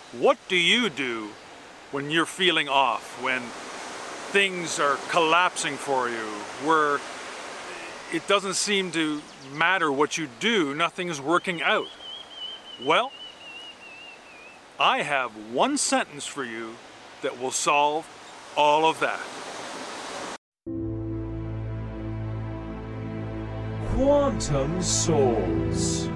What do you do when you're feeling off, when things are collapsing for you, where it doesn't seem to matter what you do, nothing's working out? Well, I have one sentence for you that will solve all of that. Quantum Souls.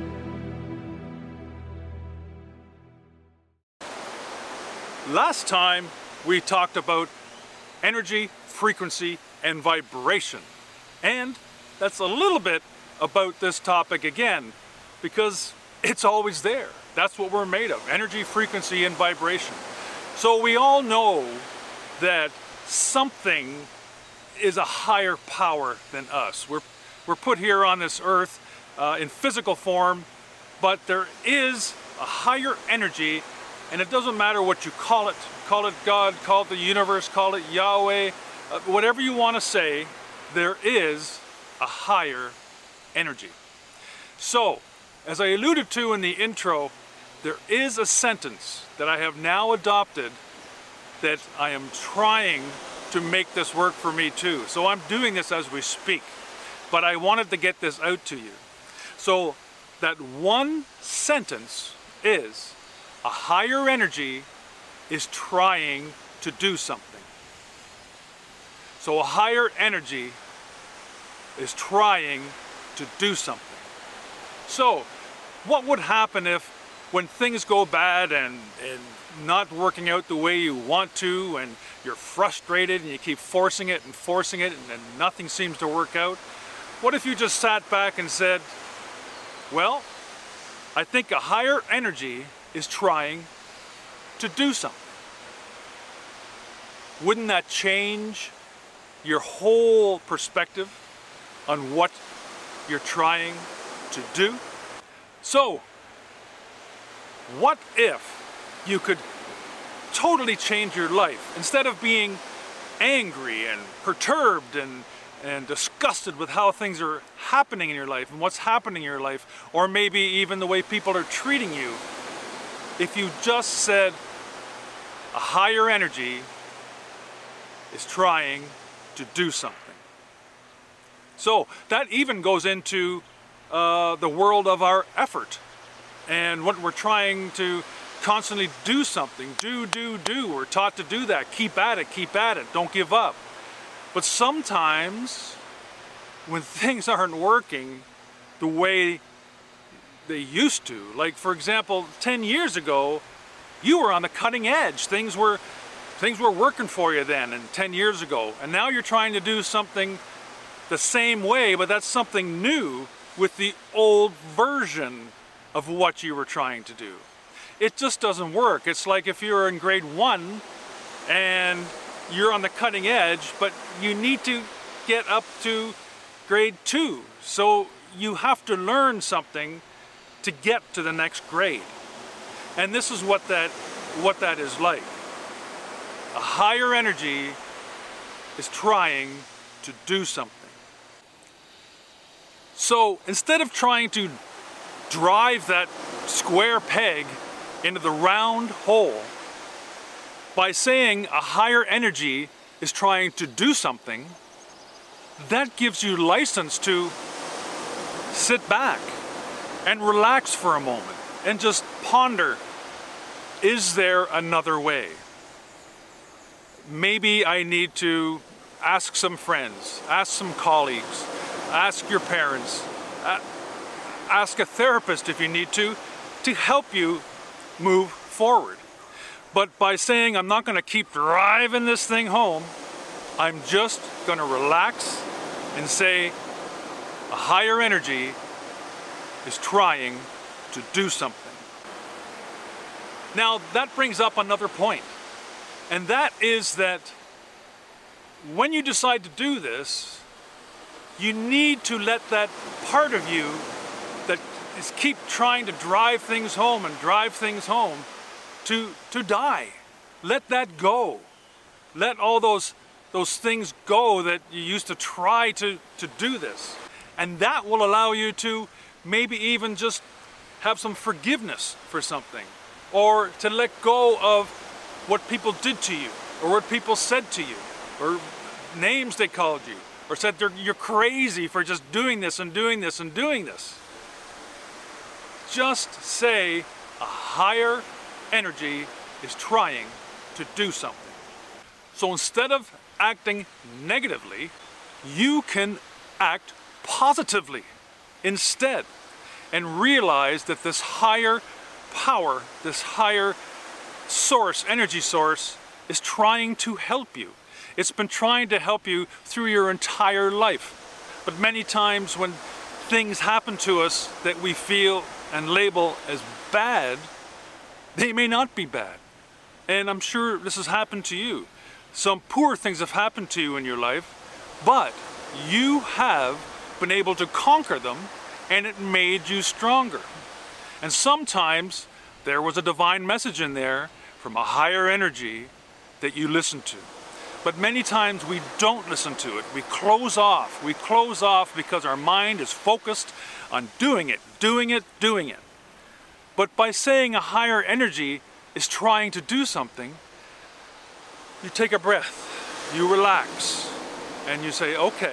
Last time we talked about energy, frequency, and vibration. And that's a little bit about this topic again, because it's always there. That's what we're made of, energy, frequency, and vibration. So we all know that something is a higher power than us. We're put here on this earth in physical form, but there is a higher energy, and it doesn't matter what you call it God, call it the universe, call it Yahweh, whatever you want to say, there is a higher energy. So, as I alluded to in the intro, there is a sentence that I have now adopted that I am trying to make this work for me too. So I'm doing this as we speak, but I wanted to get this out to you. So that one sentence is, a higher energy is trying to do something. So a higher energy is trying to do something. So what would happen if, when things go bad and not working out the way you want to, and you're frustrated and you keep forcing it and then nothing seems to work out? What if you just sat back and said, well, I think a higher energy is trying to do something? Wouldn't that change your whole perspective on what you're trying to do? So, what if you could totally change your life? Instead of being angry and perturbed and disgusted with how things are happening in your life and what's happening in your life, or maybe even the way people are treating you, if you just said, a higher energy is trying to do something. So that even goes into the world of our effort and what we're trying to constantly do something. Do. We're taught to do that. Keep at it. Don't give up. But sometimes when things aren't working the way they used to, like for example, 10 years ago, you were on the cutting edge. Things were working for you then and 10 years ago. And now you're trying to do something the same way, but that's something new with the old version of what you were trying to do. It just doesn't work. It's like if you're in grade 1 and you're on the cutting edge, but you need to get up to grade 2. So you have to learn something to get to the next grade. And this is what that is like. A higher energy is trying to do something. So instead of trying to drive that square peg into the round hole, by saying a higher energy is trying to do something, that gives you license to sit back and relax for a moment and just ponder, is there another way? Maybe I need to ask some friends, ask some colleagues, ask your parents, ask a therapist if you need to help you move forward. But by saying I'm not going to keep driving this thing home, I'm just going to relax and say a higher energy is trying to do something. Now that brings up another point, and that is that when you decide to do this, you need to let that part of you that is keep trying to drive things home to die. Let that go. Let all those things go that you used to try to do this. And that will allow you to maybe even just have some forgiveness for something. or to let go of what people did to you, or what people said to you, or names they called you, or said you're crazy for just doing this and doing this and doing this. Just say a higher energy is trying to do something. So instead of acting negatively, you can act positively instead, and realize that this higher power, this higher source, energy source, is trying to help you. It's been trying to help you through your entire life. But many times when things happen to us that we feel and label as bad, they may not be bad. And I'm sure this has happened to you. Some poor things have happened to you in your life, but you have been able to conquer them, and it made you stronger. And sometimes there was a divine message in there from a higher energy that you listened to. But many times we don't listen to it. We close off. We close off because our mind is focused on doing it, doing it, doing it. But by saying a higher energy is trying to do something, you take a breath, you relax, and you say, okay,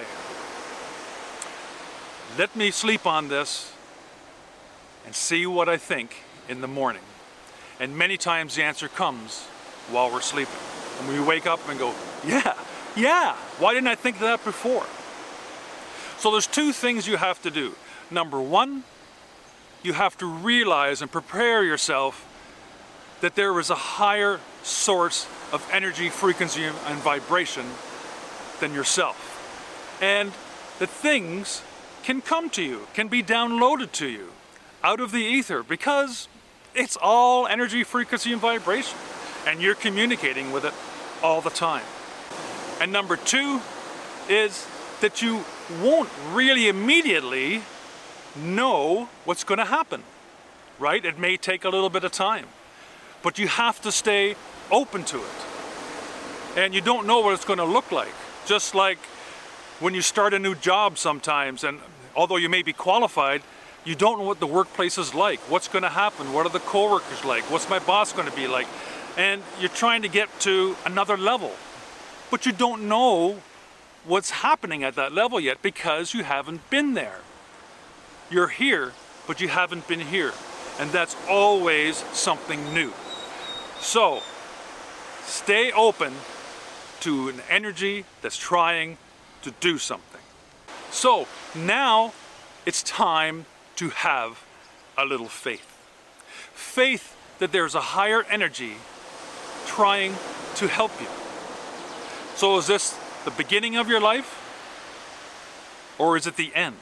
let me sleep on this and see what I think in the morning. And many times the answer comes while we're sleeping. And we wake up and go, yeah, why didn't I think of that before? So there's two things you have to do. Number one, you have to realize and prepare yourself that there is a higher source of energy, frequency, and vibration than yourself. And that things can come to you, can be downloaded to you out of the ether, because it's all energy, frequency, and vibration. And you're communicating with it all the time. And number two is that you won't really immediately know what's going to happen, right? It may take a little bit of time, but you have to stay open to it. And you don't know what it's going to look like. Just like when you start a new job sometimes, and although you may be qualified, you don't know what the workplace is like. What's going to happen? What are the coworkers like? What's my boss going to be like? And you're trying to get to another level, but you don't know what's happening at that level yet because you haven't been there. You're here, but you haven't been here. And that's always something new. So, stay open to an energy that's trying to do something. So, now it's time to have a little faith. Faith that there's a higher energy trying to help you. So is this the beginning of your life? Or is it the end?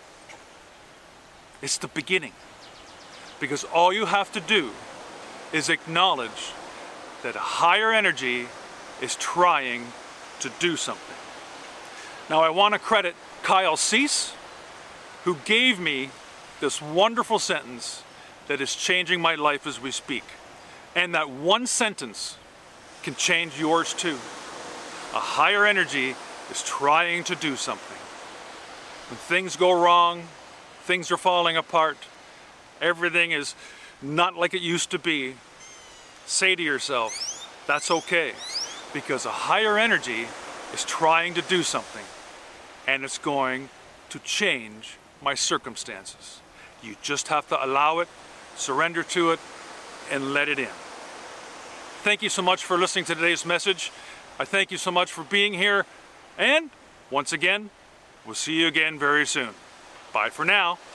It's the beginning. Because all you have to do is acknowledge that a higher energy is trying to do something. Now I want to credit Kyle Cease, who gave me this wonderful sentence that is changing my life as we speak. And that one sentence can change yours too. A higher energy is trying to do something. When things go wrong, things are falling apart, everything is not like it used to be, say to yourself, that's okay, because a higher energy is trying to do something, and it's going to change my circumstances. You just have to allow it, surrender to it, and let it in. Thank you so much for listening to today's message. I thank you so much for being here, and once again, we'll see you again very soon. Bye for now.